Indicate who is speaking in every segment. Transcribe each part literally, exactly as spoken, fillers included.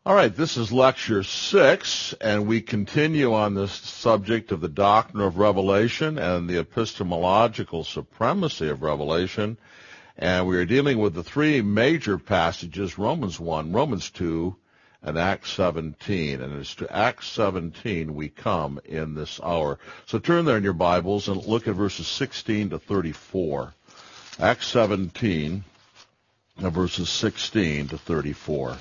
Speaker 1: All right, this is lecture six, and we continue on this subject of the doctrine of revelation and the epistemological supremacy of revelation. And we are dealing with the three major passages, Romans one, Romans two, and Acts seventeen. And it's to Acts seventeen we come in this hour. So turn there in your Bibles and look at verses sixteen to thirty-four. Acts seventeen, verses sixteen to thirty-four.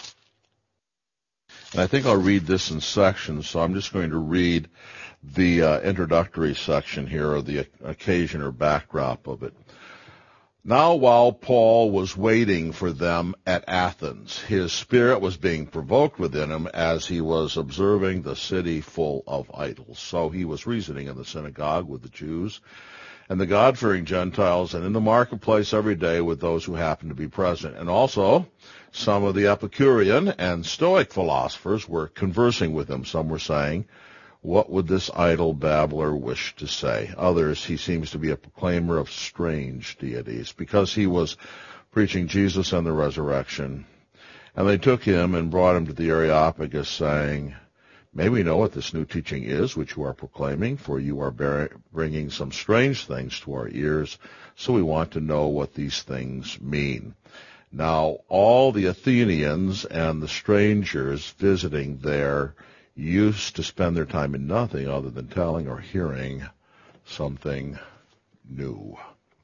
Speaker 1: And I think I'll read this in sections, so I'm just going to read the uh, introductory section here, or the occasion or backdrop of it. Now while Paul was waiting for them at Athens, his spirit was being provoked within him as he was observing the city full of idols. So he was reasoning in the synagogue with the Jews and the God-fearing Gentiles, and in the marketplace every day with those who happened to be present. And also some of the Epicurean and Stoic philosophers were conversing with him. Some were saying, "What would this idle babbler wish to say?" Others, "He seems to be a proclaimer of strange deities," because he was preaching Jesus and the resurrection. And they took him and brought him to the Areopagus, saying, "May we know what this new teaching is which you are proclaiming, for you are bear- bringing some strange things to our ears, so we want to know what these things mean." Now, all the Athenians and the strangers visiting there used to spend their time in nothing other than telling or hearing something new.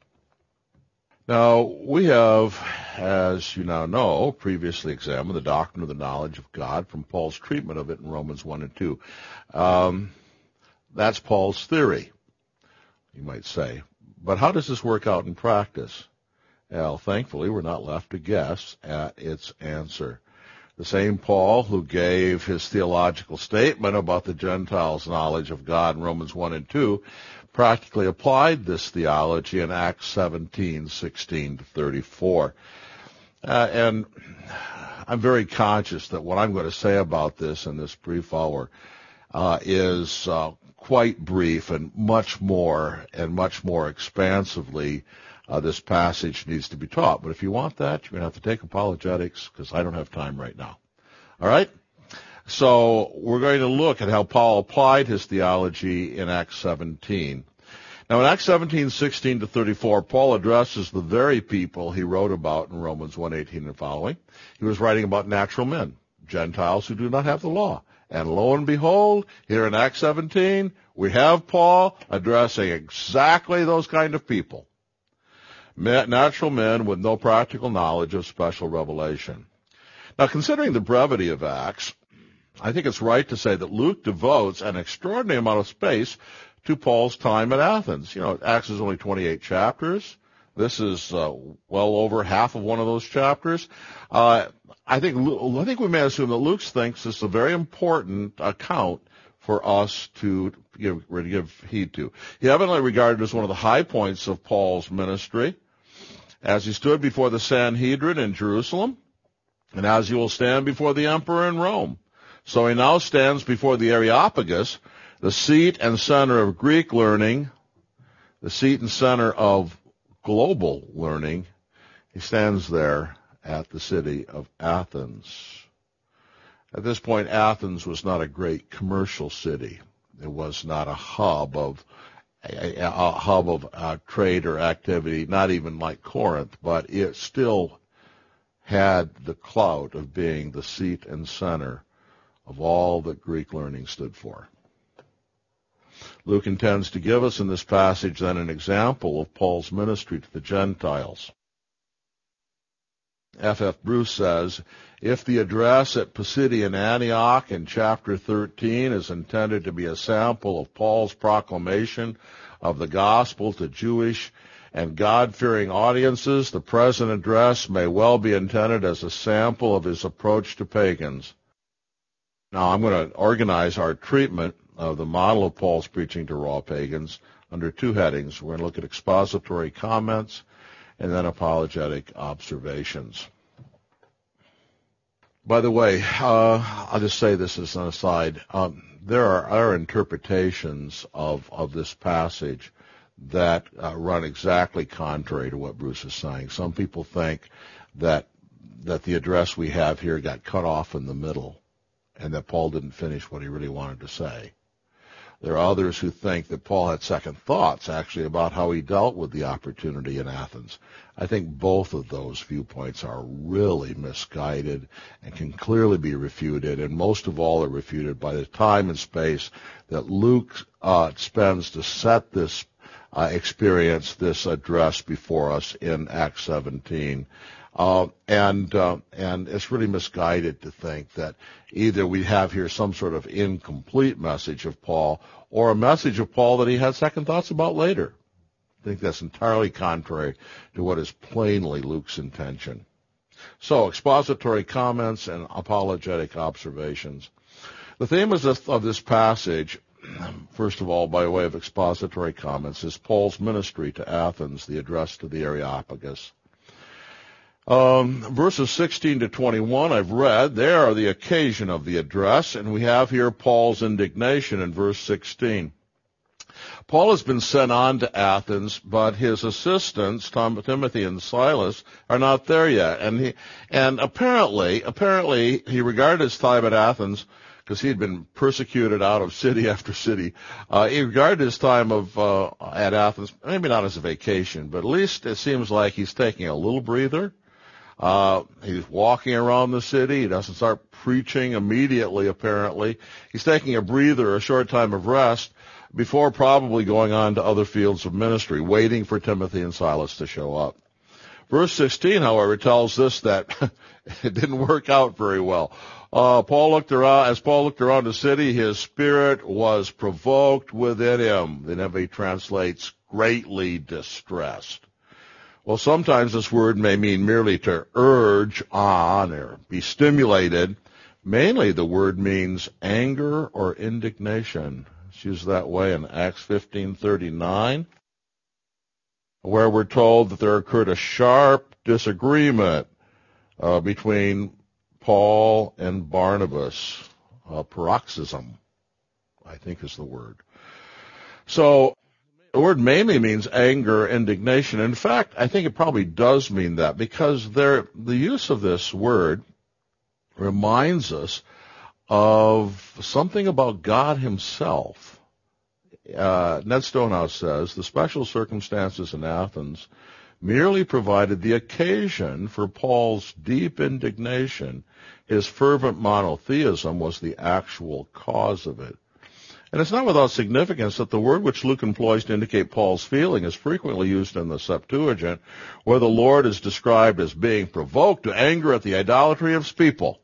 Speaker 1: Now, we have, as you now know, previously examined the doctrine of the knowledge of God from Paul's treatment of it in Romans one and two. Um, that's Paul's theory, you might say. But how does this work out in practice? Well, thankfully, we're not left to guess at its answer. The same Paul who gave his theological statement about the Gentiles' knowledge of God in Romans one and two practically applied this theology in Acts seventeen, sixteen to thirty-four. Uh, and I'm very conscious that what I'm going to say about this in this brief hour uh, is uh, quite brief, and much more and much more expansively Uh, this passage needs to be taught. But if you want that, you're going to have to take apologetics, because I don't have time right now. All right? So we're going to look at how Paul applied his theology in Acts seventeen. Now in Acts seventeen, sixteen to thirty-four, Paul addresses the very people he wrote about in Romans one eighteen and following. He was writing about natural men, Gentiles who do not have the law. And lo and behold, here in Acts seventeen, we have Paul addressing exactly those kind of people. Natural men with no practical knowledge of special revelation. Now, considering the brevity of Acts, I think it's right to say that Luke devotes an extraordinary amount of space to Paul's time at Athens. You know, Acts is only twenty-eight chapters. This is uh, well over half of one of those chapters. Uh, I think I think we may assume that Luke thinks this is a very important account for us to give, to give heed to. He evidently regarded as one of the high points of Paul's ministry, as he stood before the Sanhedrin in Jerusalem, and as he will stand before the emperor in Rome. So he now stands before the Areopagus, the seat and center of Greek learning, the seat and center of global learning. He stands there at the city of Athens. At this point, Athens was not a great commercial city. It was not a hub of a, a, a hub of uh, trade or activity, not even like Corinth, but it still had the clout of being the seat and center of all that Greek learning stood for. Luke intends to give us in this passage then an example of Paul's ministry to the Gentiles. F F Bruce says, if the address at Pisidian Antioch in chapter thirteen is intended to be a sample of Paul's proclamation of the gospel to Jewish and God-fearing audiences, the present address may well be intended as a sample of his approach to pagans. Now, I'm going to organize our treatment of the model of Paul's preaching to raw pagans under two headings. We're going to look at expository comments and then apologetic observations. By the way, uh, I'll just say this as an aside. Um, there are other interpretations of, of this passage that uh, run exactly contrary to what Bruce is saying. Some people think that that the address we have here got cut off in the middle and that Paul didn't finish what he really wanted to say. There are others who think that Paul had second thoughts, actually, about how he dealt with the opportunity in Athens. I think both of those viewpoints are really misguided and can clearly be refuted, and most of all are refuted by the time and space that Luke uh, spends to set this uh, experience, this address before us in Acts seventeen. Uh, and uh, and it's really misguided to think that either we have here some sort of incomplete message of Paul or a message of Paul that he had second thoughts about later. I think that's entirely contrary to what is plainly Luke's intention. So, expository comments and apologetic observations. The theme of this, of this passage, first of all, by way of expository comments, is Paul's ministry to Athens, the address to the Areopagus. Um, verses sixteen to twenty-one I've read. They are the occasion of the address, and we have here Paul's indignation in verse sixteen. Paul has been sent on to Athens, but his assistants, Tom, Timothy and Silas, are not there yet. And he, and apparently, apparently he regarded his time at Athens, because he had been persecuted out of city after city. Uh, he regarded his time of uh, at Athens, maybe not as a vacation, but at least it seems like he's taking a little breather. Uh, he's walking around the city. He doesn't start preaching immediately, apparently. He's taking a breather, a short time of rest, before probably going on to other fields of ministry, waiting for Timothy and Silas to show up. Verse sixteen, however, tells us that it didn't work out very well. Uh, Paul looked around, as Paul looked around the city, his spirit was provoked within him. The N I V translates greatly distressed. Well, sometimes this word may mean merely to urge on or be stimulated. Mainly the word means anger or indignation. It's used that way in Acts fifteen thirty-nine, where we're told that there occurred a sharp disagreement uh, between Paul and Barnabas. Uh, paroxysm, I think is the word. So the word mainly means anger, indignation. In fact, I think it probably does mean that, because there, the use of this word reminds us of something about God himself. Uh, Ned Stonehouse says, the special circumstances in Athens merely provided the occasion for Paul's deep indignation. His fervent monotheism was the actual cause of it. And it's not without significance that the word which Luke employs to indicate Paul's feeling is frequently used in the Septuagint, where the Lord is described as being provoked to anger at the idolatry of his people.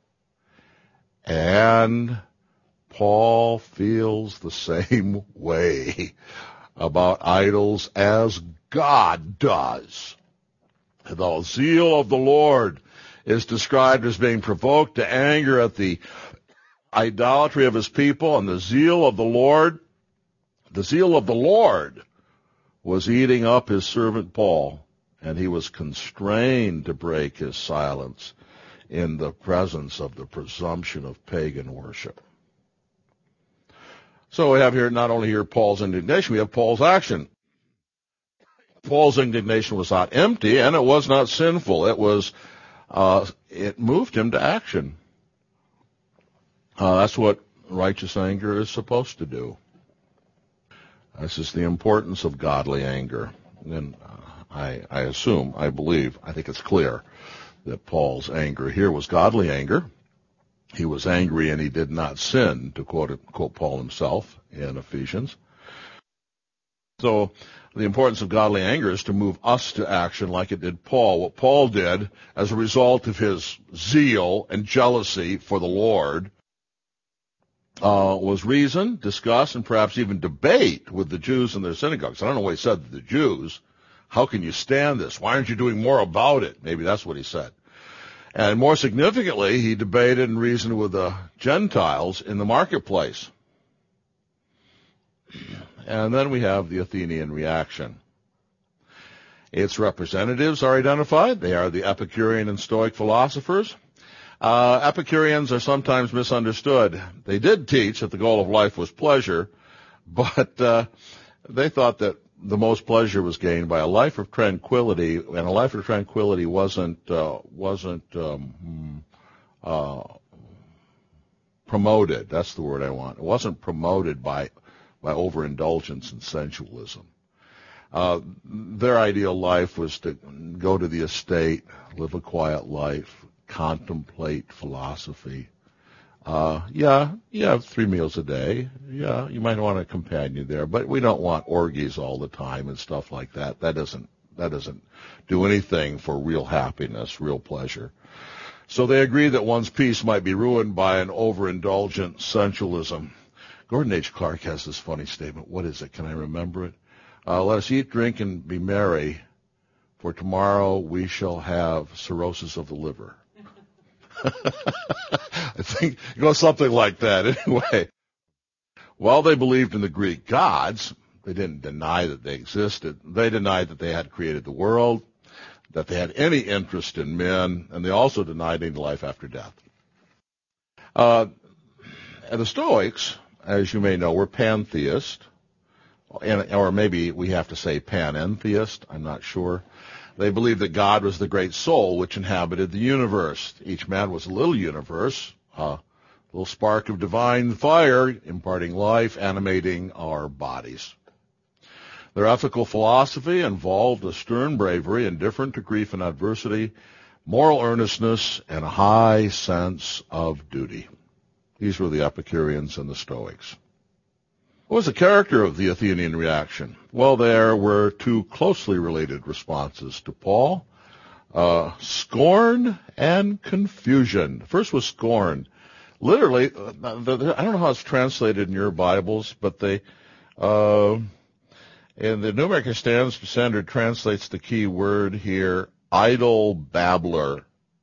Speaker 1: And Paul feels the same way about idols as God does. The zeal of the Lord is described as being provoked to anger at the idolatry of his people, and the zeal of the Lord, the zeal of the Lord was eating up his servant Paul, and he was constrained to break his silence in the presence of the presumption of pagan worship. So we have here, not only here Paul's indignation, we have Paul's action. Paul's indignation was not empty, and it was not sinful. It was, uh, it moved him to action. Uh, that's what righteous anger is supposed to do. This is the importance of godly anger. And uh, I, I assume, I believe, I think it's clear that Paul's anger here was godly anger. He was angry and he did not sin, to quote, quote Paul himself in Ephesians. So the importance of godly anger is to move us to action like it did Paul. What Paul did as a result of his zeal and jealousy for the Lord Uh, was reason, discuss, and perhaps even debate with the Jews in their synagogues. I don't know what he said to the Jews. How can you stand this? Why aren't you doing more about it? Maybe that's what he said. And more significantly, he debated and reasoned with the Gentiles in the marketplace. And then we have the Athenian reaction. Its representatives are identified. They are the Epicurean and Stoic philosophers. Uh, Epicureans are sometimes misunderstood. They did teach that the goal of life was pleasure, but uh, they thought that the most pleasure was gained by a life of tranquility, and a life of tranquility wasn't uh, wasn't um, uh, promoted. That's the word I want. It wasn't promoted by by overindulgence and sensualism. Uh, their ideal life was to go to the estate, live a quiet life, contemplate philosophy. Uh, yeah, you have three meals a day. Yeah, you might want a companion there, but we don't want orgies all the time and stuff like that. That doesn't, that doesn't do anything for real happiness, real pleasure. So they agree that one's peace might be ruined by an overindulgent sensualism. Gordon H. Clark has this funny statement. What is it? Can I remember it? Uh, let us eat, drink, and be merry, for tomorrow we shall have cirrhosis of the liver. I think it goes something like that. Anyway, while they believed in the Greek gods, they didn't deny that they existed. They denied that they had created the world, that they had any interest in men, and they also denied any life after death. Uh, and the Stoics, as you may know, were pantheists. And, or maybe we have to say panentheist, I'm not sure. They believed that God was the great soul which inhabited the universe. Each man was a little universe, a little spark of divine fire imparting life, animating our bodies. Their ethical philosophy involved a stern bravery indifferent to grief and adversity, moral earnestness, and a high sense of duty. These were the Epicureans and the Stoics. What was the character of the Athenian reaction? Well, there were two closely related responses to Paul, uh, scorn and confusion. First was scorn. Literally, I don't know how it's translated in your Bibles, but they, uh, in the New American Standard translates the key word here, idle babbler.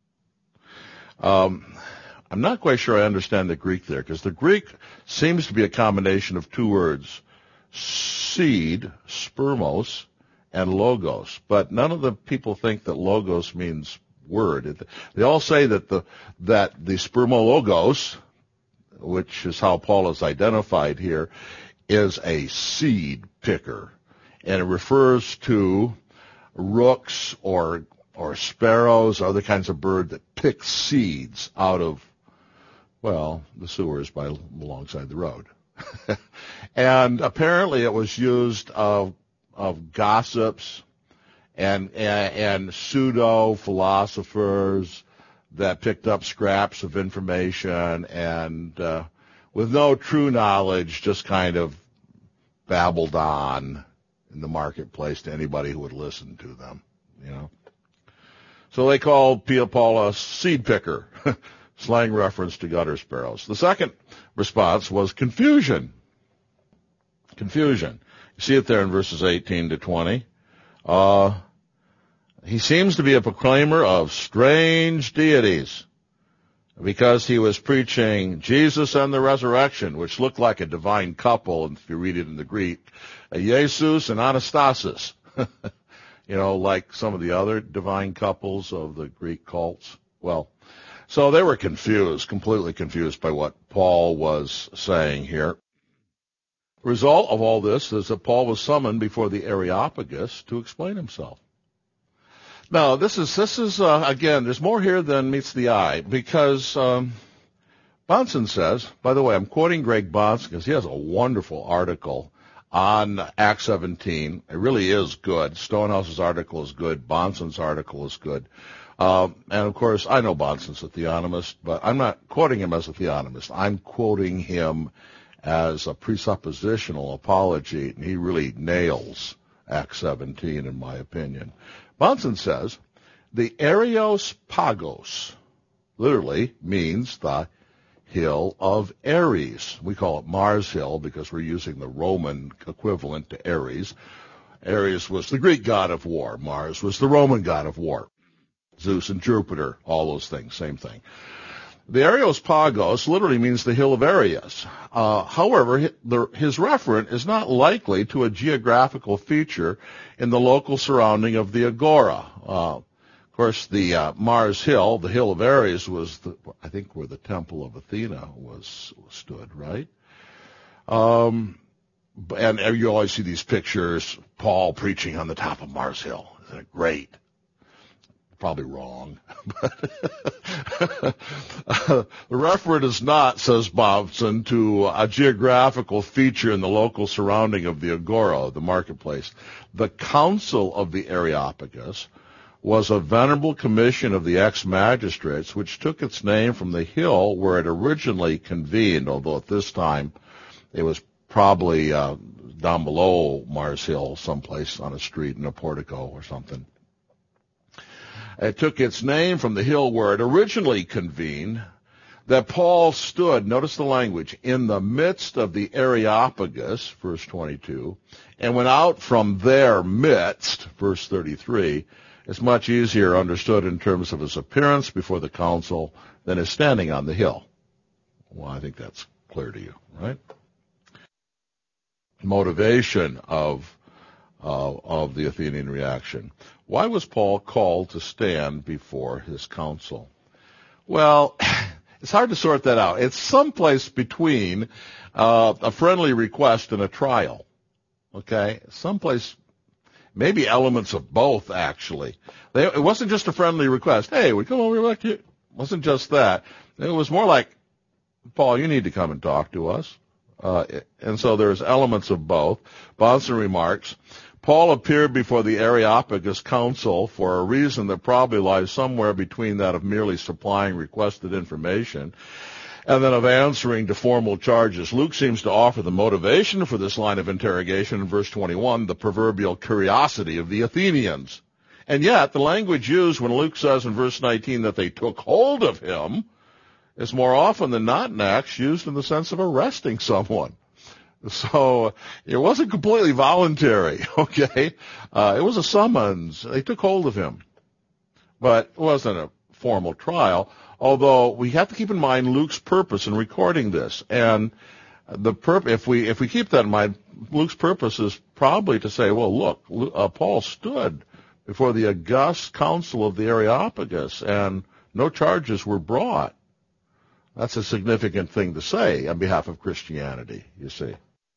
Speaker 1: Um, I'm not quite sure I understand the Greek there, because the Greek seems to be a combination of two words, seed, spermos, and logos. But none of the people think that logos means word. They all say that the that the spermologos, which is how Paul is identified here, is a seed picker, and it refers to rooks or or sparrows, other kinds of bird that pick seeds out of, well, the sewers by alongside the road. And apparently it was used of of gossips and and, and pseudo philosophers that picked up scraps of information and uh, with no true knowledge, just kind of babbled on in the marketplace to anybody who would listen to them, you know. So they called Paul a seed picker, slang reference to gutter sparrows. The second response was confusion. Confusion. You see it there in verses eighteen to twenty. Uh, he seems to be a proclaimer of strange deities because he was preaching Jesus and the resurrection, which looked like a divine couple, if you read it in the Greek, a Jesus and Anastasis. You know, like some of the other divine couples of the Greek cults. Well, so they were confused, completely confused by what Paul was saying here. The result of all this is that Paul was summoned before the Areopagus to explain himself. Now, this is, this is uh, again, there's more here than meets the eye, because um, Bahnsen says, by the way, I'm quoting Greg Bahnsen because he has a wonderful article on Acts seventeen. It really is good. Stonehouse's article is good. Bahnsen's article is good. Um, and, of course, I know Bahnsen's a theonomist, but I'm not quoting him as a theonomist. I'm quoting him as a presuppositional apology, and he really nails Acts seventeen, in my opinion. Bahnsen says, the Areospagos literally means the hill of Ares. We call it Mars Hill because we're using the Roman equivalent to Ares. Ares was the Greek god of war. Mars was the Roman god of war. Zeus and Jupiter, all those things, same thing. The Areospagos literally means the hill of Ares. Uh, however, his referent is not likely to a geographical feature in the local surrounding of the Agora. Uh, of course, the uh, Mars Hill, the hill of Ares, was, the, I think, where the Temple of Athena was stood, right? Um, and you always see these pictures, Paul preaching on the top of Mars Hill. Isn't it great? Probably wrong. But the referent is not, says Bobson, to a geographical feature in the local surrounding of the agora, the marketplace. The Council of the Areopagus was a venerable commission of the ex-magistrates, which took its name from the hill where it originally convened, although at this time it was probably uh, down below Mars Hill, someplace on a street in a portico or something. It took its name from the hill where it originally convened, that Paul stood, notice the language, in the midst of the Areopagus, verse twenty-two, and went out from their midst, verse thirty-three. It's much easier understood in terms of his appearance before the council than his standing on the hill. Well, I think that's clear to you, right? Motivation of uh, of the Athenian reaction. Why was Paul called to stand before his council? Well, it's hard to sort that out. It's someplace between uh, a friendly request and a trial. Okay? Someplace, maybe elements of both, actually. They, it wasn't just a friendly request. Hey, we come over back to you. It wasn't just that. It was more like, Paul, you need to come and talk to us. Uh, and so there's elements of both. Bonson remarks, Paul appeared before the Areopagus Council for a reason that probably lies somewhere between that of merely supplying requested information and then of answering to formal charges. Luke seems to offer the motivation for this line of interrogation in verse twenty-one, the proverbial curiosity of the Athenians. And yet, the language used when Luke says in verse nineteen that they took hold of him is more often than not in Acts used in the sense of arresting someone. So it wasn't completely voluntary, okay? Uh, it was a summons. They took hold of him. But it wasn't a formal trial, although we have to keep in mind Luke's purpose in recording this. And the purp- if we if we keep that in mind, Luke's purpose is probably to say, well, look, uh, Paul stood before the august council of the Areopagus, and no charges were brought. That's a significant thing to say on behalf of Christianity, you see.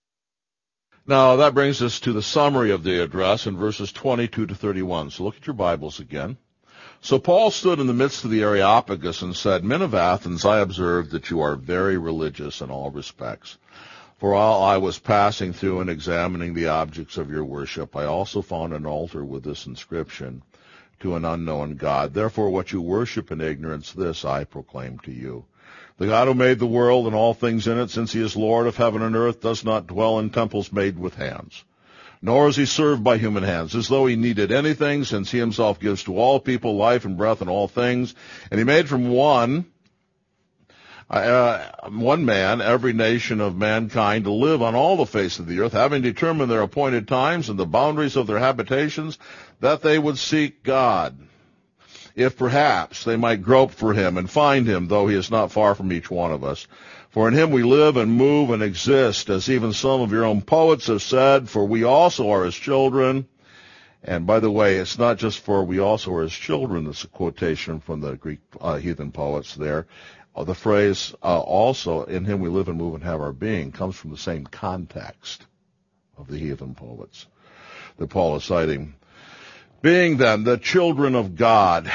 Speaker 1: Now, that brings us to the summary of the address in verses twenty-two to thirty-one. So look at your Bibles again. So Paul stood in the midst of the Areopagus and said, Men of Athens, I observe that you are very religious in all respects. For while I was passing through and examining the objects of your worship, I also found an altar with this inscription, to an unknown God. Therefore, what you worship in ignorance, this I proclaim to you. The God who made the world and all things in it, since he is Lord of heaven and earth, does not dwell in temples made with hands. Nor is he served by human hands, as though he needed anything, since he himself gives to all people life and breath and all things. And he made from one, uh, one man, every nation of mankind to live on all the face of the earth, having determined their appointed times and the boundaries of their habitations, that they would seek God, if perhaps they might grope for him and find him, though he is not far from each one of us. For in him we live and move and exist, as even some of your own poets have said, for we also are his children. And by the way, it's not just for we also are his children. That's a quotation from the Greek uh, heathen poets there. Uh, the phrase uh, also, in him we live and move and have our being, comes from the same context of the heathen poets that Paul is citing. Being then the children of God.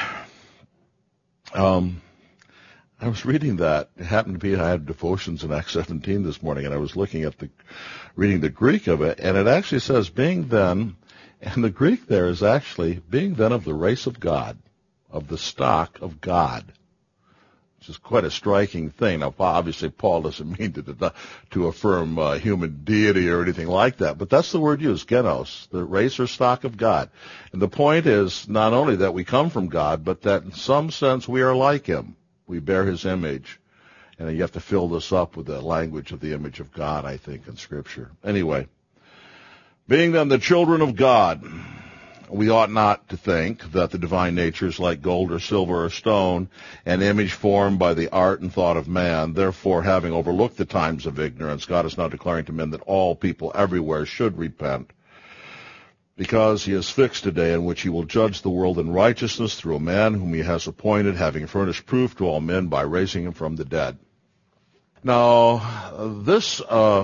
Speaker 1: Um, I was reading that. It happened to be I had devotions in Acts seventeen this morning, and I was looking at the, reading the Greek of it, and it actually says, being then, and the Greek there is actually, being then of the race of God, of the stock of God, which is quite a striking thing. Now, obviously, Paul doesn't mean to, to affirm uh, human deity or anything like that, but that's the word used, genos, the race or stock of God. And the point is not only that we come from God, but that in some sense we are like him. We bear his image. And you have to fill this up with the language of the image of God, I think, in Scripture. Anyway, being then the children of God, we ought not to think that the divine nature is like gold or silver or stone, an image formed by the art and thought of man. Therefore, having overlooked the times of ignorance, God is now declaring to men that all people everywhere should repent, because he has fixed a day in which he will judge the world in righteousness through a man whom he has appointed, having furnished proof to all men by raising him from the dead. Now, this uh,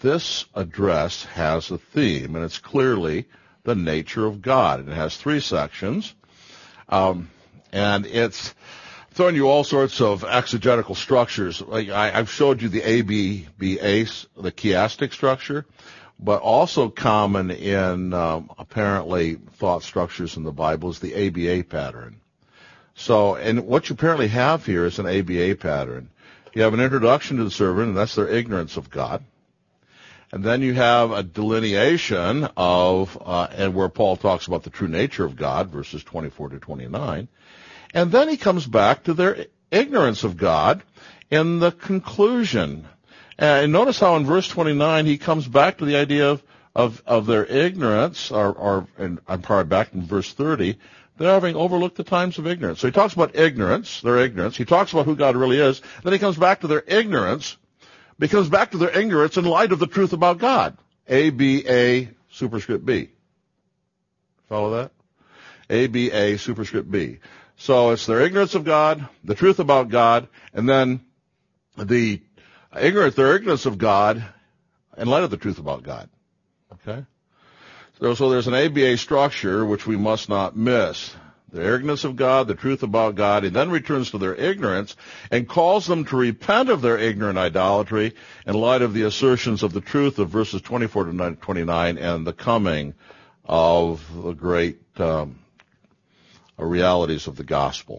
Speaker 1: this address has a theme, and it's clearly the nature of God. And it has three sections, um, and it's throwing you all sorts of exegetical structures. Like I, I've showed you the A B B A, the chiastic structure, but also common in um, apparently thought structures in the Bible is the A B A pattern. So, and what you apparently have here is an A B A pattern. You have an introduction to the servant, and that's their ignorance of God. And then you have a delineation of, uh, and where Paul talks about the true nature of God, verses twenty-four to twenty-nine. And then he comes back to their ignorance of God in the conclusion. Uh, and notice how in verse twenty-nine he comes back to the idea of, of, of their ignorance, or, or and I'm probably back in verse thirty, they're having overlooked the times of ignorance. So he talks about ignorance, their ignorance. He talks about who God really is. Then he comes back to their ignorance. He comes back to their ignorance in light of the truth about God. A, B, A, superscript B. Follow that? A, B, A, superscript B. So it's their ignorance of God, the truth about God, and then the ignorance, their ignorance of God in light of the truth about God. Okay? So, so there's an A B A structure which we must not miss. The ignorance of God, the truth about God, and then returns to their ignorance and calls them to repent of their ignorant idolatry in light of the assertions of the truth of verses twenty-four to twenty-nine and the coming of the great um, realities of the gospel.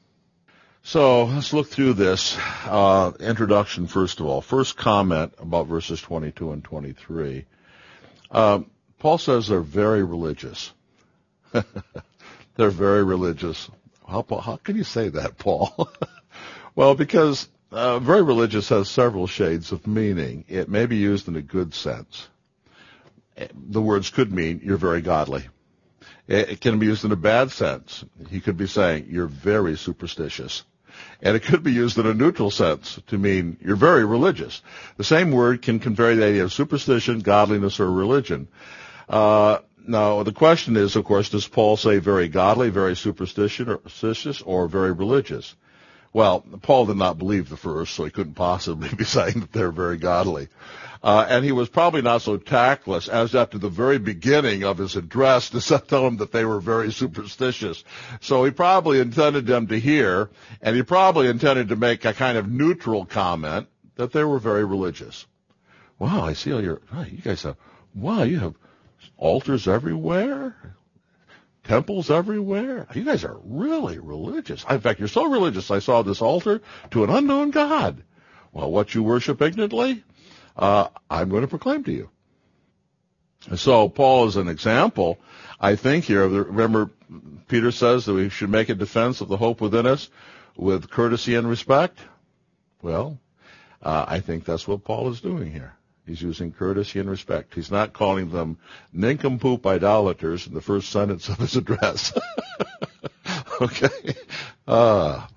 Speaker 1: So let's look through this uh, introduction first of all. First comment about verses twenty-two and twenty-three. Um, Paul says they're very religious. They're very religious. How, how can you say that, Paul? Well, because uh, very religious has several shades of meaning. It may be used in a good sense. The words could mean you're very godly. It, it can be used in a bad sense. He could be saying you're very superstitious. And it could be used in a neutral sense to mean you're very religious. The same word can convey the idea of superstition, godliness, or religion. Uh, now, the question is, of course, does Paul say very godly, very superstitious, or very religious? Well, Paul did not believe the first, so he couldn't possibly be saying that they're very godly. Uh, and he was probably not so tactless as after the very beginning of his address to tell them that they were very superstitious. So he probably intended them to hear, and he probably intended to make a kind of neutral comment that they were very religious. Wow, I see all your, oh, you guys have, wow, you have altars everywhere, temples everywhere. You guys are really religious. In fact, you're so religious, I saw this altar to an unknown God. Well, what you worship ignorantly, uh, I'm going to proclaim to you. So Paul is an example, I think, here. Remember, Peter says that we should make a defense of the hope within us with courtesy and respect. Well, uh, I think that's what Paul is doing here. He's using courtesy and respect. He's not calling them nincompoop idolaters in the first sentence of his address. Okay. Uh,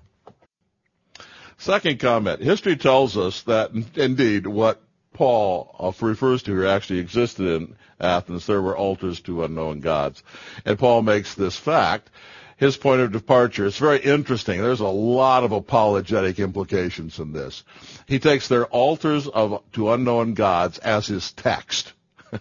Speaker 1: second comment. History tells us that, indeed, what Paul uh, refers to here actually existed in Athens. There were altars to unknown gods. And Paul makes this fact his point of departure. It's very interesting. There's a lot of apologetic implications in this. He takes their altars of to unknown gods as his text.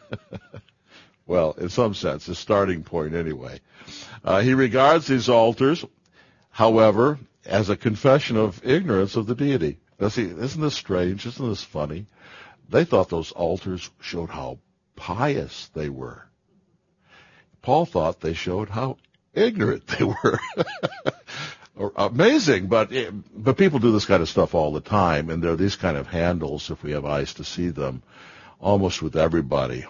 Speaker 1: Well, in some sense, his starting point anyway. Uh, he regards these altars, however, as a confession of ignorance of the deity. Now, see, isn't this strange? Isn't this funny? They thought those altars showed how pious they were. Paul thought they showed how ignorant they were. Amazing, but but people do this kind of stuff all the time, and there are these kind of handles, if we have eyes to see them, almost with everybody.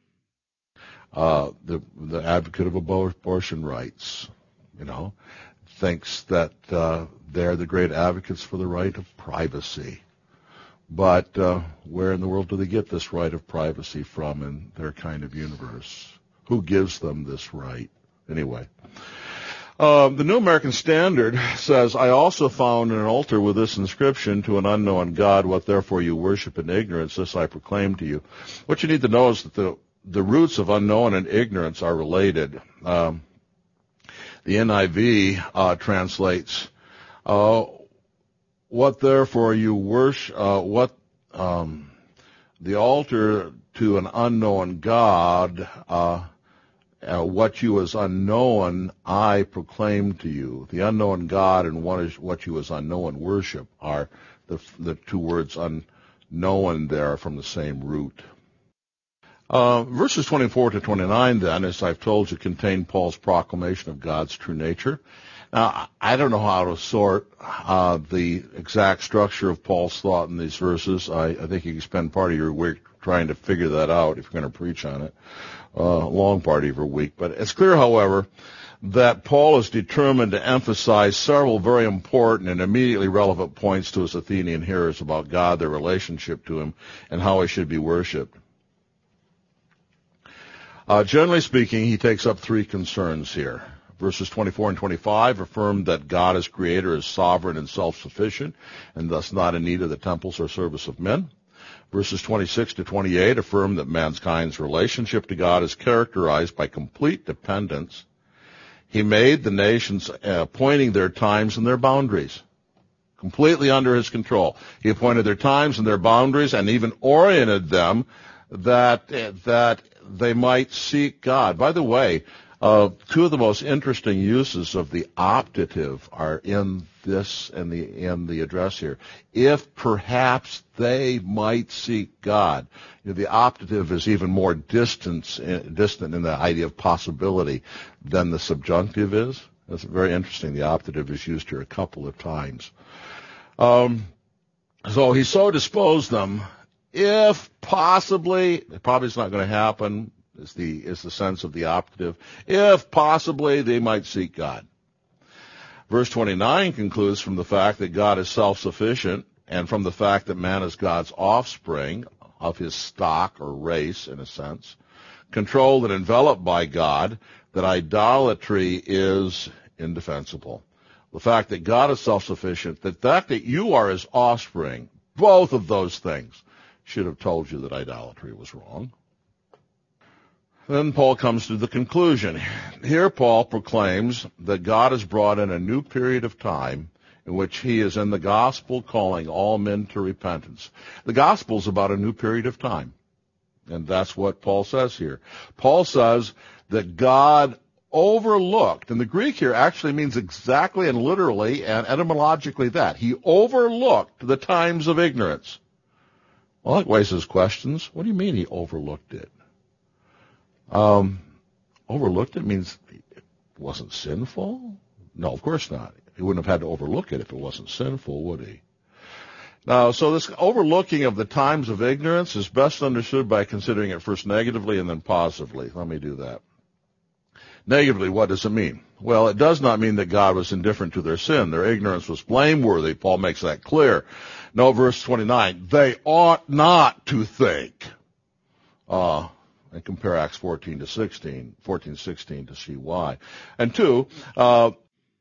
Speaker 1: Uh, the the advocate of abortion rights, you know, thinks that uh, they're the great advocates for the right of privacy. But uh, where in the world do they get this right of privacy from in their kind of universe? Who gives them this right? Anyway, uh, the New American Standard says, I also found an altar with this inscription, to an unknown God, what therefore you worship in ignorance, this I proclaim to you. What you need to know is that the, the roots of unknown and ignorance are related. Um, the N I V uh, translates, uh, what therefore you worship, uh, what, um, the altar to an unknown God, uh, uh, what you as unknown, I proclaim to you. The unknown God and what is what you as unknown worship are the the two words unknown there from the same root. Uh, verses twenty-four to twenty-nine, then, as I've told you, contain Paul's proclamation of God's true nature. Now, I don't know how to sort uh, the exact structure of Paul's thought in these verses. I, I think you can spend part of your week trying to figure that out if you're going to preach on it, uh, a long part of your week. But it's clear, however, that Paul is determined to emphasize several very important and immediately relevant points to his Athenian hearers about God, their relationship to him, and how he should be worshipped. Uh, generally speaking, he takes up three concerns here. Verses twenty-four and twenty-five affirm that God as creator is sovereign and self-sufficient, and thus not in need of the temples or service of men. Verses twenty-six to twenty-eight affirm that mankind's relationship to God is characterized by complete dependence. He made the nations uh, appointing their times and their boundaries, completely under his control. He appointed their times and their boundaries and even oriented them that uh, that they might seek God. By the way, Uh, two of the most interesting uses of the optative are in this and the in the address here. If perhaps they might seek God, you know, the optative is even more distant, distant in the idea of possibility than the subjunctive is. That's very interesting. The optative is used here a couple of times. Um, so he so disposed them, if possibly, probably it's not going to happen. Is the is the sense of the optative. If possibly they might seek God. Verse twenty-nine concludes from the fact that God is self-sufficient and from the fact that man is God's offspring, of his stock or race in a sense, controlled and enveloped by God, that idolatry is indefensible. The fact that God is self-sufficient, the fact that you are his offspring, both of those things should have told you that idolatry was wrong. Then Paul comes to the conclusion. Here Paul proclaims that God has brought in a new period of time in which he is in the gospel calling all men to repentance. The gospel is about a new period of time. And that's what Paul says here. Paul says that God overlooked, and the Greek here actually means exactly and literally and etymologically that. He overlooked the times of ignorance. Well, that raises questions. What do you mean he overlooked it? Um, overlooked it means it wasn't sinful? No, of course not. He wouldn't have had to overlook it if it wasn't sinful, would he? Now, so this overlooking of the times of ignorance is best understood by considering it first negatively and then positively. Let me do that. Negatively, what does it mean? Well, it does not mean that God was indifferent to their sin. Their ignorance was blameworthy. Paul makes that clear. No, verse twenty-nine, they ought not to think. Uh, and compare Acts fourteen to sixteen, fourteen, sixteen to see why. And two, uh,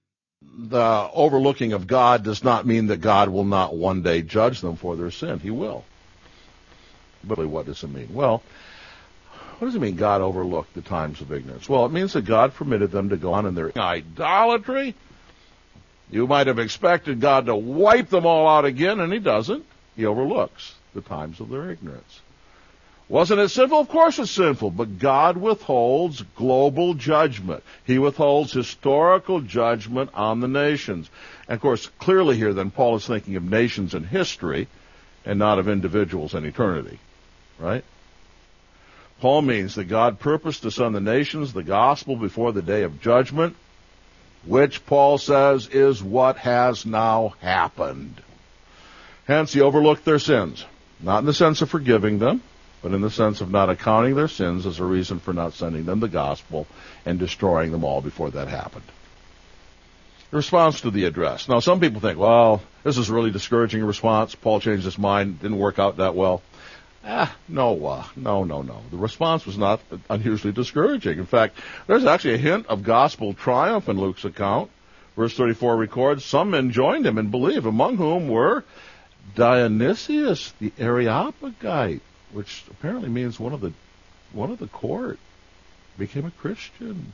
Speaker 1: the overlooking of God does not mean that God will not one day judge them for their sin. He will. But what does it mean? Well, what does it mean God overlooked the times of ignorance? Well, it means that God permitted them to go on in their idolatry. You might have expected God to wipe them all out again, and he doesn't. He overlooks the times of their ignorance. Wasn't it sinful? Of course it's sinful, but God withholds global judgment. He withholds historical judgment on the nations. And of course, clearly here then Paul is thinking of nations in history and not of individuals in eternity, right? Paul means that God purposed to send the nations the gospel before the day of judgment, which Paul says is what has now happened. Hence, he overlooked their sins, not in the sense of forgiving them, but in the sense of not accounting their sins as a reason for not sending them the gospel and destroying them all before that happened. The response to the address. Now, some people think, well, this is a really discouraging response. Paul changed his mind, didn't work out that well. Ah, no, uh, no, no, no. The response was not unusually discouraging. In fact, there's actually a hint of gospel triumph in Luke's account. Verse thirty-four records, some men joined him and believed, among whom were Dionysius the Areopagite, which apparently means one of the one of the court, became a Christian.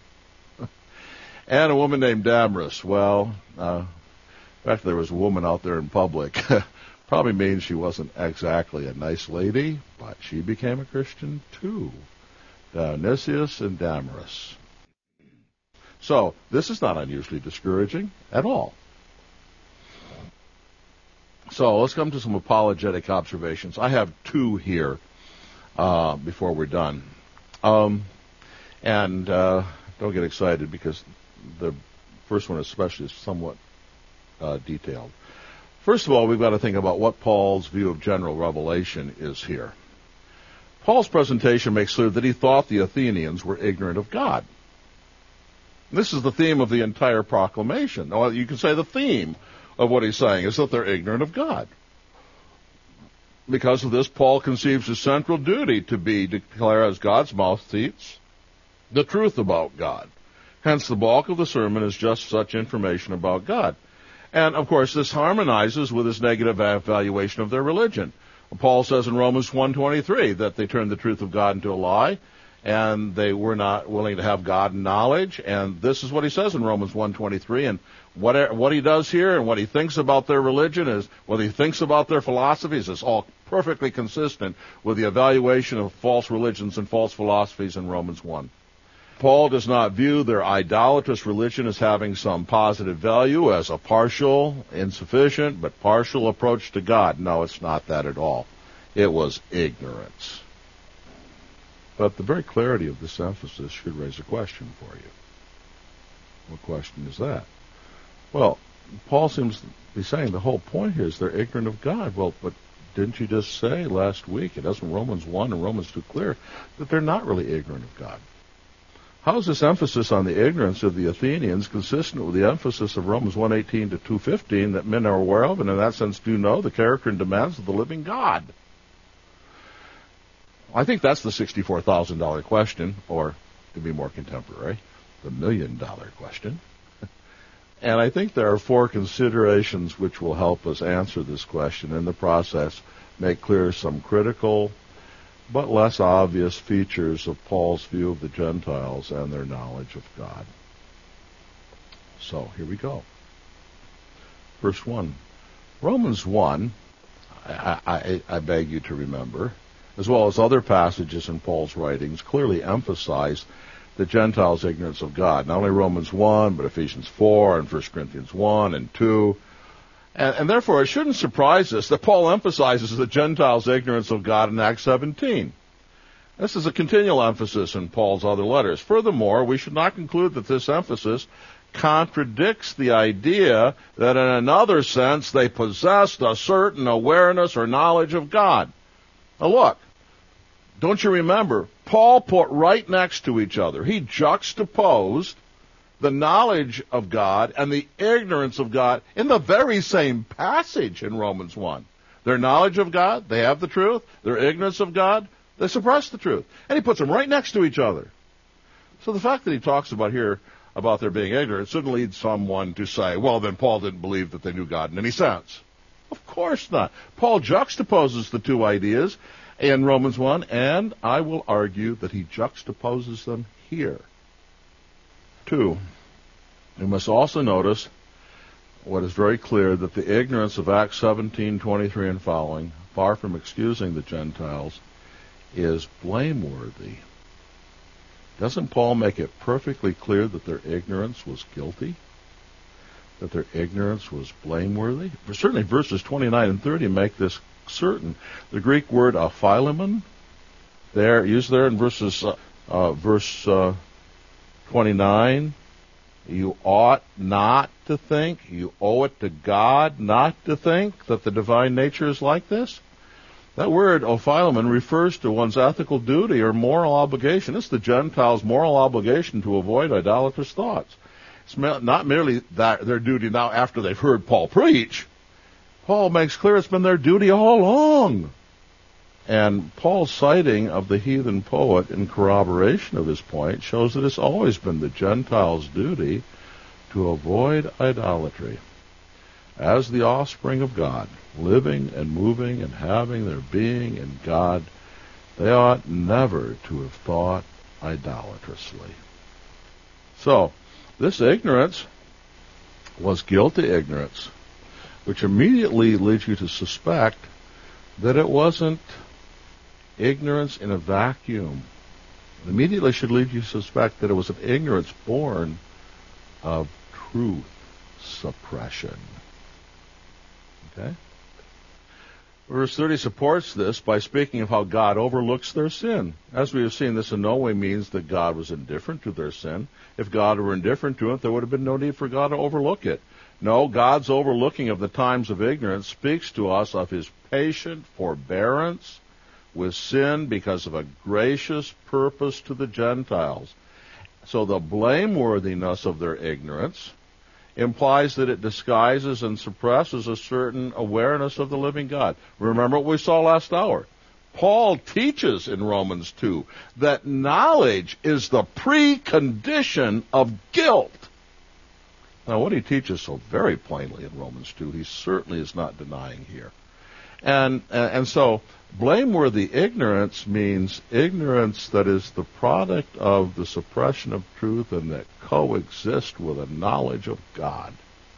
Speaker 1: And a woman named Damaris. Well, uh, in fact, there was a woman out there in public Probably means she wasn't exactly a nice lady, but she became a Christian too. Dionysius and Damaris. So, this is not unusually discouraging at all. So, let's come to some apologetic observations. I have two here uh, before we're done. Um, and uh, don't get excited because the first one especially is somewhat uh, detailed. First of all, we've got to think about what Paul's view of general revelation is here. Paul's presentation makes clear that he thought the Athenians were ignorant of God. This is the theme of the entire proclamation. Or you can say the theme of what he's saying is that they're ignorant of God. Because of this, Paul conceives his central duty to be declare as God's mouthpiece the truth about God. Hence, the bulk of the sermon is just such information about God. And, of course, this harmonizes with his negative evaluation of their religion. Paul says in Romans one twenty-three that they turned the truth of God into a lie, and they were not willing to have God in knowledge. And this is what he says in Romans one twenty-three. And what, what he does here and what he thinks about their religion is, what he thinks about their philosophies is all perfectly consistent with the evaluation of false religions and false philosophies in Romans one. Paul does not view their idolatrous religion as having some positive value, as a partial, insufficient, but partial approach to God. No, it's not that at all. It was ignorance. But the very clarity of this emphasis should raise a question for you. What question is that? Well, Paul seems to be saying the whole point here is they're ignorant of God. Well, but didn't you just say last week, it doesn't Romans one and Romans two clear, that they're not really ignorant of God? How is this emphasis on the ignorance of the Athenians consistent with the emphasis of Romans one eighteen to two fifteen that men are aware of, and in that sense do know, the character and demands of the living God? I think that's the sixty-four thousand dollars question, or to be more contemporary, the million dollar question. And I think there are four considerations which will help us answer this question, in the process make clear some critical but less obvious features of Paul's view of the Gentiles and their knowledge of God. So, here we go. First one. Romans one, I, I, I beg you to remember, as well as other passages in Paul's writings, clearly emphasize the Gentiles' ignorance of God. Not only Romans one, but Ephesians four and First Corinthians one and two. And, and therefore, it shouldn't surprise us that Paul emphasizes the Gentiles' ignorance of God in Acts seventeen. This is a continual emphasis in Paul's other letters. Furthermore, we should not conclude that this emphasis contradicts the idea that in another sense they possessed a certain awareness or knowledge of God. Now look, don't you remember, Paul put right next to each other. He juxtaposed the knowledge of God and the ignorance of God in the very same passage in Romans one. Their knowledge of God, they have the truth. Their ignorance of God, they suppress the truth. And he puts them right next to each other. So the fact that he talks about here about their being ignorant shouldn't lead someone to say, well, then Paul didn't believe that they knew God in any sense. Of course not. Paul juxtaposes the two ideas in Romans one, and I will argue that he juxtaposes them here. Two, we must also notice what is very clear, that the ignorance of Acts seventeen twenty-three and following, far from excusing the Gentiles, is blameworthy. Doesn't Paul make it perfectly clear that their ignorance was guilty? That their ignorance was blameworthy? Certainly verses twenty-nine and thirty make this certain. The Greek word aphilemon, there, used there in verses, uh, uh, verse uh, twenty-nine, you ought not to think, you owe it to God not to think that the divine nature is like this. That word, ophilemon, refers to one's ethical duty or moral obligation. It's the Gentiles' moral obligation to avoid idolatrous thoughts. It's not merely that their duty now after they've heard Paul preach. Paul makes clear it's been their duty all along. And Paul's citing of the heathen poet in corroboration of his point shows that it's always been the Gentiles' duty to avoid idolatry. As the offspring of God, living and moving and having their being in God, they ought never to have thought idolatrously. So, this ignorance was guilty ignorance. which immediately leads you to suspect that it wasn't ignorance in a vacuum. It immediately should lead you to suspect that it was an ignorance born of truth suppression. Okay? Verse thirty supports this by speaking of how God overlooks their sin. As we have seen, this in no way means that God was indifferent to their sin. If God were indifferent to it, there would have been no need for God to overlook it. No, God's overlooking of the times of ignorance speaks to us of his patient forbearance with sin because of a gracious purpose to the Gentiles. So the blameworthiness of their ignorance implies that it disguises and suppresses a certain awareness of the living God. Remember what we saw last hour. Paul teaches in Romans two that knowledge is the precondition of guilt. Now, what he teaches so very plainly in Romans two, he certainly is not denying here. And, and so, blameworthy ignorance means ignorance that is the product of the suppression of truth and that coexists with a knowledge of God.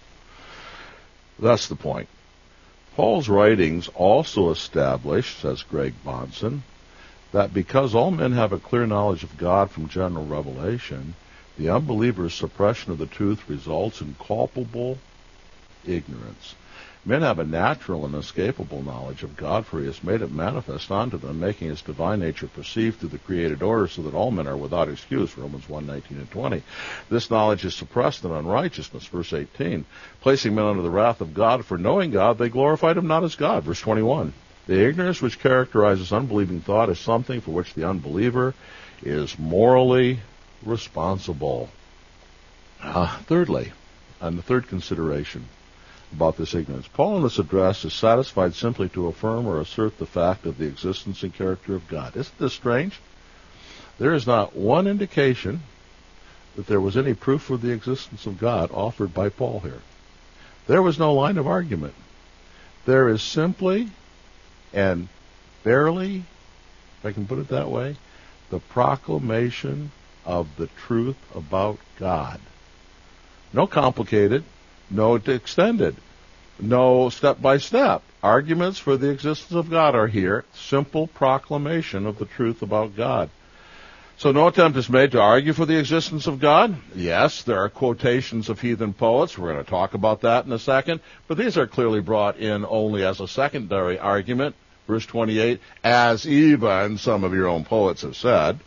Speaker 1: That's the point. Paul's writings also establish, says Greg Bahnsen, that because all men have a clear knowledge of God from general revelation, the unbeliever's suppression of the truth results in culpable ignorance. Men have a natural and inescapable knowledge of God, for he has made it manifest unto them, making his divine nature perceived through the created order, so that all men are without excuse, Romans one, nineteen and twenty. This knowledge is suppressed in unrighteousness, verse eighteen, placing men under the wrath of God, for knowing God, they glorified him not as God, verse twenty-one. The ignorance which characterizes unbelieving thought is something for which the unbeliever is morally responsible. Uh, thirdly, and the third consideration about this ignorance, Paul in this address is satisfied simply to affirm or assert the fact of the existence and character of God. Isn't this strange? There is not one indication that there was any proof for the existence of God offered by Paul here. There was no line of argument. There is simply and barely, if I can put it that way, the proclamation of the truth about God. No complicated, no extended, no step-by-step. Arguments for the existence of God are here. Simple proclamation of the truth about God. So no attempt is made to argue for the existence of God. Yes, there are quotations of heathen poets. We're going to talk about that in a second. But these are clearly brought in only as a secondary argument. Verse twenty-eight, as even some of your own poets have said.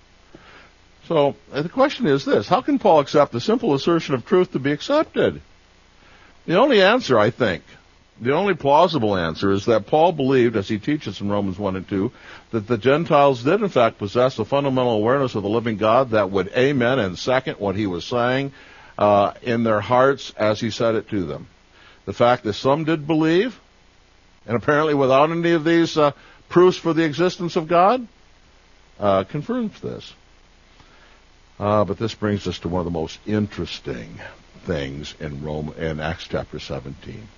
Speaker 1: So the question is this: how can Paul accept the simple assertion of truth to be accepted? The only answer, I think, the only plausible answer is that Paul believed, as he teaches in Romans one and two, that the Gentiles did in fact possess a fundamental awareness of the living God that would amen and second what he was saying uh, in their hearts as he said it to them. The fact that some did believe, and apparently without any of these uh, proofs for the existence of God, uh, confirms this. Uh, but this brings us to one of the most interesting things in Rome in Acts chapter seventeen.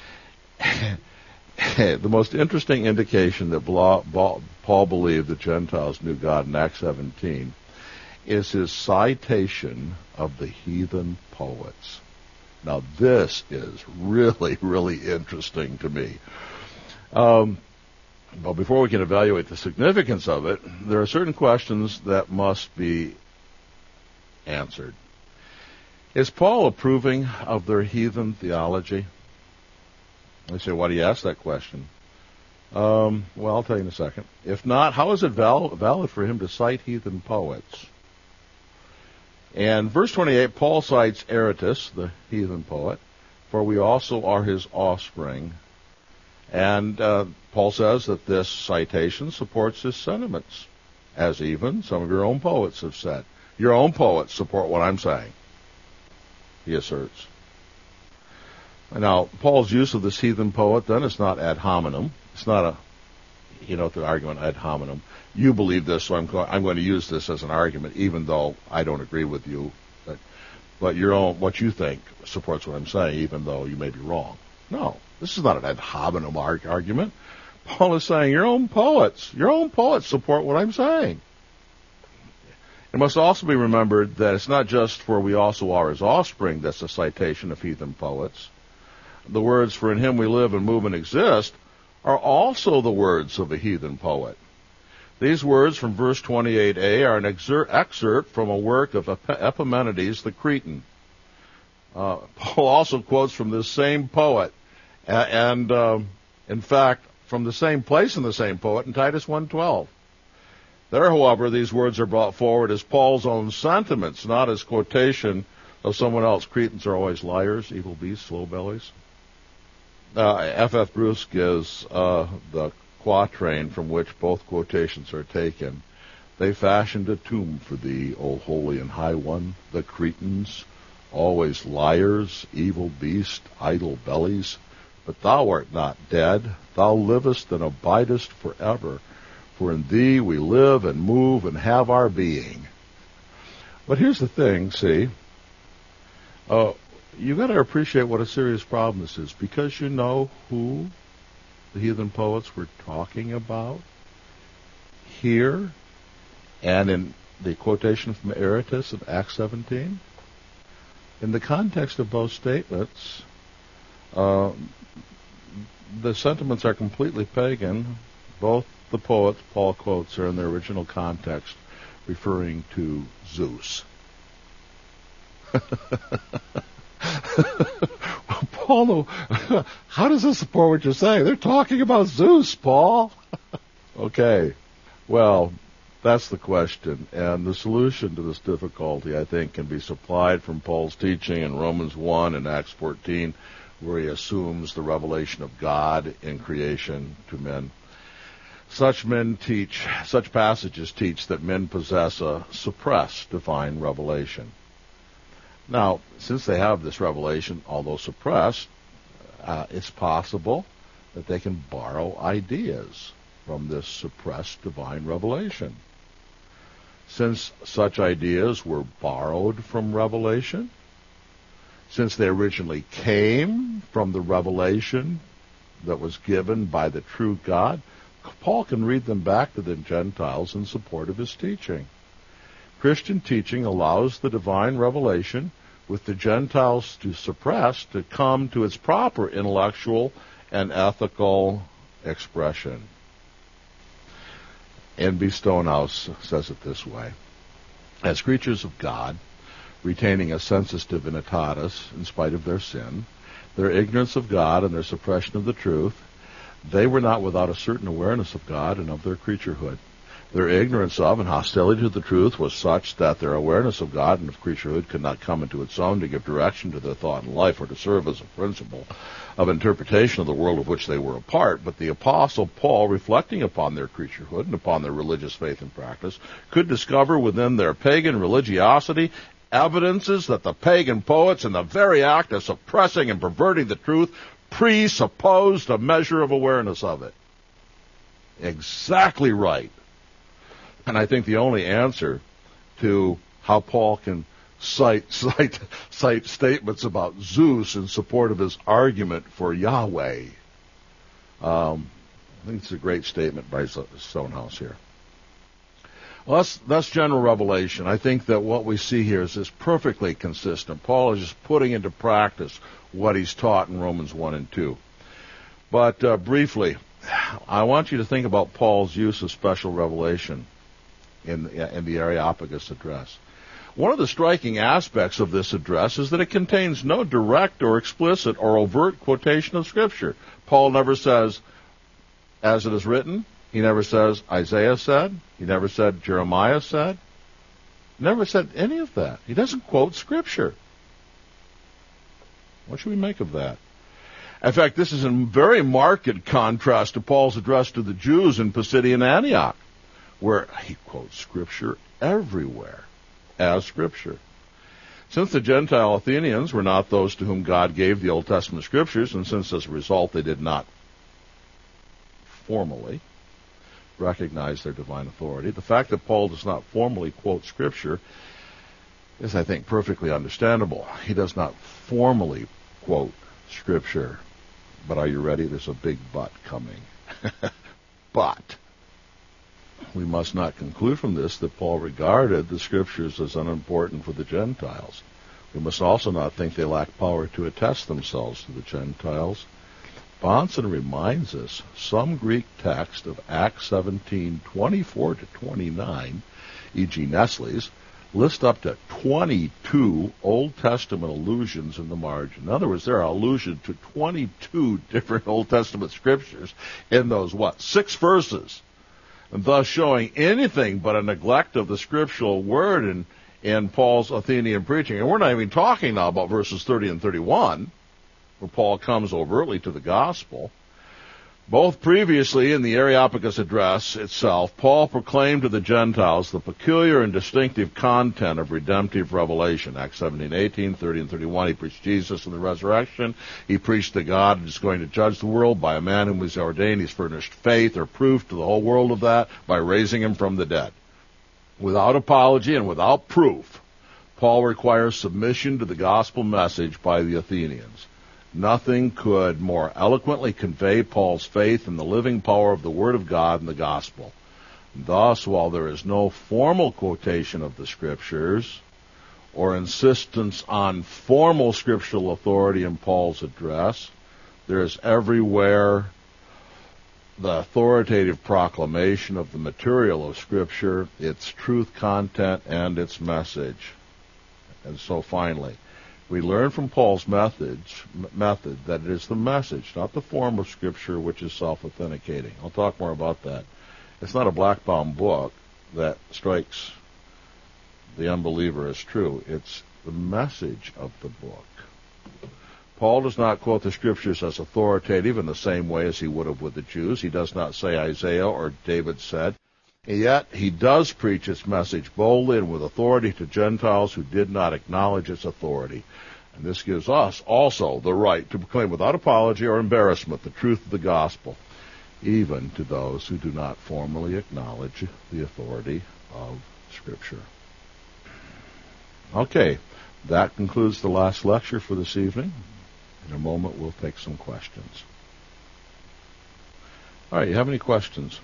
Speaker 1: The most interesting indication that Paul believed the Gentiles knew God in Acts seventeen is his citation of the heathen poets. Now this is really, really interesting to me. Um, but before we can evaluate the significance of it, there are certain questions that must be answered. Is Paul approving of their heathen theology? I say, why do you ask that question? Um, well, I'll tell you in a second. If not, how is it val- valid for him to cite heathen poets? And verse twenty-eight, Paul cites Aratus, the heathen poet, for we also are his offspring. And uh, Paul says that this citation supports his sentiments, as even some of your own poets have said. Your own poets support what I'm saying, he asserts. Now, Paul's use of this heathen poet, then, is not ad hominem. It's not a, you know, the argument ad hominem. You believe this, so I'm, go- I'm going to use this as an argument, even though I don't agree with you. But, but your own, what you think supports what I'm saying, even though you may be wrong. No, this is not an ad hominem arg- argument. Paul is saying your own poets, your own poets support what I'm saying. It must also be remembered that it's not just for we also are his offspring that's a citation of heathen poets. the words "for in him we live and move and exist" are also the words of a heathen poet. These words from verse twenty-eight a are an exer- excerpt from a work of Ep- Epimenides the Cretan. Uh, Paul also quotes from this same poet, uh, and um, in fact, from the same place in the same poet in Titus one twelve. There, however, these words are brought forward as Paul's own sentiments, not as quotation of someone else. Cretans are always liars, evil beasts, slow bellies. Uh, F F Bruce gives uh, the quatrain from which both quotations are taken. They fashioned a tomb for thee, O holy and high one, the Cretans, always liars, evil beasts, idle bellies. But thou art not dead, thou livest and abidest forever. For in thee we live and move and have our being. But here's the thing, see, uh, you've got to appreciate what a serious problem this is, because you know who the heathen poets were talking about here and in the quotation from Aratus of Acts seventeen. In the context of both statements, uh, the sentiments are completely pagan. Both the poets Paul quotes are in their original context referring to Zeus. Paul, how does this support what you're saying? They're talking about Zeus, Paul. Okay, well, that's the question, and the solution to this difficulty, I think, can be supplied from Paul's teaching in Romans one and Acts fourteen, where he assumes the revelation of God in creation to men. Such men teach, such passages teach that men possess a suppressed divine revelation. Now, since they have this revelation, although suppressed, uh, it's possible that they can borrow ideas from this suppressed divine revelation. Since such ideas were borrowed from revelation, since they originally came from the revelation that was given by the true God, Paul can read them back to the Gentiles in support of his teaching. Christian teaching allows the divine revelation, with the Gentiles to suppress, to come to its proper intellectual and ethical expression. N B Stonehouse says it this way: as creatures of God, retaining a sensus divinitatis in spite of their sin, their ignorance of God and their suppression of the truth, they were not without a certain awareness of God and of their creaturehood. Their ignorance of and hostility to the truth was such that their awareness of God and of creaturehood could not come into its own to give direction to their thought and life or to serve as a principle of interpretation of the world of which they were a part. But the Apostle Paul, reflecting upon their creaturehood and upon their religious faith and practice, could discover within their pagan religiosity evidences that the pagan poets, in the very act of suppressing and perverting the truth, presupposed a measure of awareness of it. Exactly right. And I think the only answer to how Paul can cite cite cite statements about Zeus in support of his argument for Yahweh, um, I think it's a great statement by Stonehouse here. Well, that's, that's general revelation. I think that what we see here is just perfectly consistent. Paul is just putting into practice what he's taught in Romans one and two. But uh, briefly, I want you to think about Paul's use of special revelation in, in the Areopagus address. One of the striking aspects of this address is that it contains no direct or explicit or overt quotation of Scripture. Paul never says, as it is written. He never says, Isaiah said. He never said, Jeremiah said. Never said any of that. He doesn't quote Scripture. What should we make of that? In fact, this is in very marked contrast to Paul's address to the Jews in Pisidian Antioch, where he quotes Scripture everywhere as Scripture. Since the Gentile Athenians were not those to whom God gave the Old Testament Scriptures, and since as a result they did not formally recognize their divine authority, the fact that Paul does not formally quote Scripture is, I think, perfectly understandable. He does not formally quote Scripture. But are you ready? There's a big but coming. But we must not conclude from this that Paul regarded the Scriptures as unimportant for the Gentiles. We must also not think they lack power to attest themselves to the Gentiles. Bahnsen reminds us some Greek text of Acts seventeen, twenty-four to twenty-nine, for example. Nestle's, list up to twenty-two Old Testament allusions in the margin. In other words, there are allusions to twenty-two different Old Testament scriptures in those, what, six verses, and thus showing anything but a neglect of the scriptural word in, in Paul's Athenian preaching. And we're not even talking now about verses thirty and thirty-one, where Paul comes overtly to the gospel. Both previously in the Areopagus address itself, Paul proclaimed to the Gentiles the peculiar and distinctive content of redemptive revelation. Acts seventeen, eighteen, thirty, and thirty-one, he preached Jesus and the resurrection. He preached that God is going to judge the world by a man whom he's ordained. He's furnished faith or proof to the whole world of that by raising him from the dead. Without apology and without proof, Paul requires submission to the gospel message by the Athenians. Nothing could more eloquently convey Paul's faith in the living power of the Word of God and the gospel. Thus, while there is no formal quotation of the Scriptures or insistence on formal scriptural authority in Paul's address, there is everywhere the authoritative proclamation of the material of Scripture, its truth content, and its message. And so finally, we learn from Paul's methods, method that it is the message, not the form of Scripture, which is self-authenticating. I'll talk more about that. It's not a black-bound book that strikes the unbeliever as true. It's the message of the book. Paul does not quote the Scriptures as authoritative in the same way as he would have with the Jews. He does not say Isaiah or David said. Yet he does preach its message boldly and with authority to Gentiles who did not acknowledge its authority. And this gives us also the right to proclaim without apology or embarrassment the truth of the gospel, even to those who do not formally acknowledge the authority of Scripture. Okay, that concludes the last lecture for this evening. In a moment, we'll take some questions. All right, you have any questions?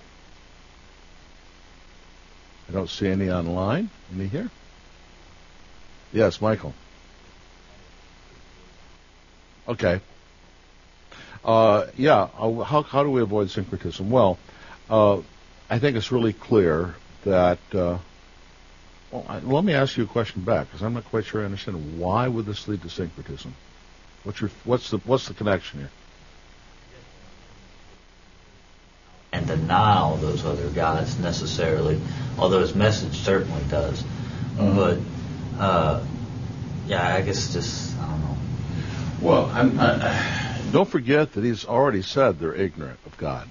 Speaker 1: I don't see any online. Any here? Yes, Michael. Okay. Uh, yeah, how, how do we avoid syncretism? Well, uh, I think it's really clear that, uh, well, I, let me ask you a question back, because I'm not quite sure I understand. Why would this lead to syncretism? What's your, what's the, what's the connection here?
Speaker 2: And denial of those other gods necessarily, although his message certainly does. Uh-huh. But, uh, yeah, I guess just, I don't know.
Speaker 1: Well, I'm, I, don't forget that he's already said they're ignorant of God.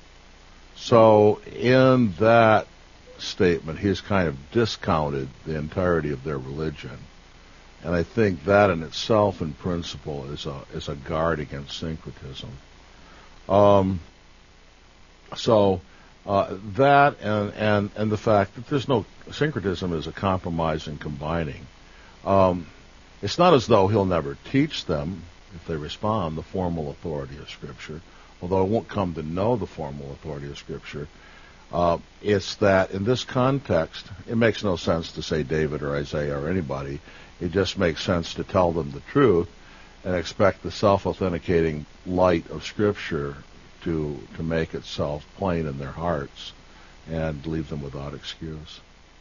Speaker 1: So in that statement, he's kind of discounted the entirety of their religion. And I think that in itself, in principle, is a is a guard against syncretism. Um, so uh, that and, and and the fact that there's no syncretism is a compromise in combining. Um, it's not as though he'll never teach them, if they respond, the formal authority of Scripture, although it won't come to know the formal authority of Scripture. Uh, it's that in this context, it makes no sense to say David or Isaiah or anybody. It just makes sense to tell them the truth and expect the self-authenticating light of Scripture to to make itself plain in their hearts and leave them without excuse.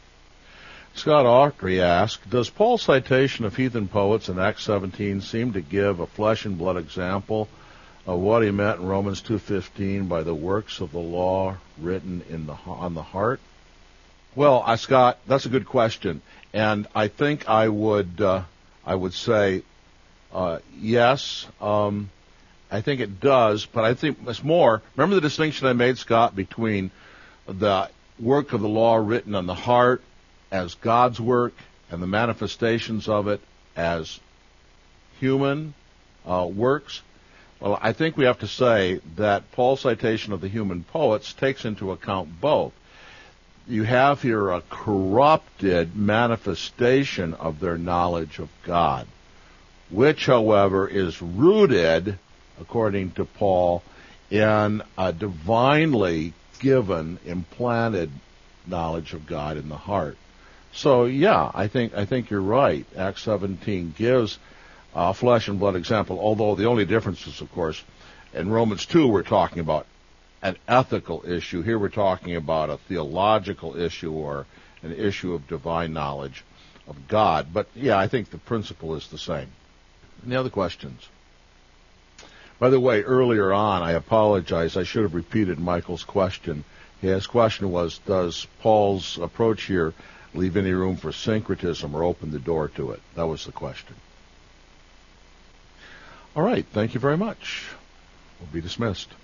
Speaker 1: Scott Autry asked, does Paul's citation of heathen poets in Acts seventeen seem to give a flesh-and-blood example of what he meant in Romans two fifteen by the works of the law written in the on the heart? Well, uh, Scott, that's a good question, and I think I would uh, I would say uh, yes. Um, I think it does, but I think it's more. Remember the distinction I made, Scott, between the work of the law written on the heart as God's work and the manifestations of it as human uh, works? Well, I think we have to say that Paul's citation of the human poets takes into account both. You have here a corrupted manifestation of their knowledge of God, which, however, is rooted, according to Paul, in a divinely given, implanted knowledge of God in the heart. So yeah, I think I think you're right. Acts seventeen gives a flesh and blood example. Although the only difference is, of course, in Romans two we're talking about an ethical issue. Here we're talking about a theological issue or an issue of divine knowledge of God. But yeah, I think the principle is the same. Any other questions? By the way, earlier on, I apologize. I should have repeated Michael's question. His question was, does Paul's approach here leave any room for syncretism or open the door to it? That was the question. All right. Thank you very much. We'll be dismissed.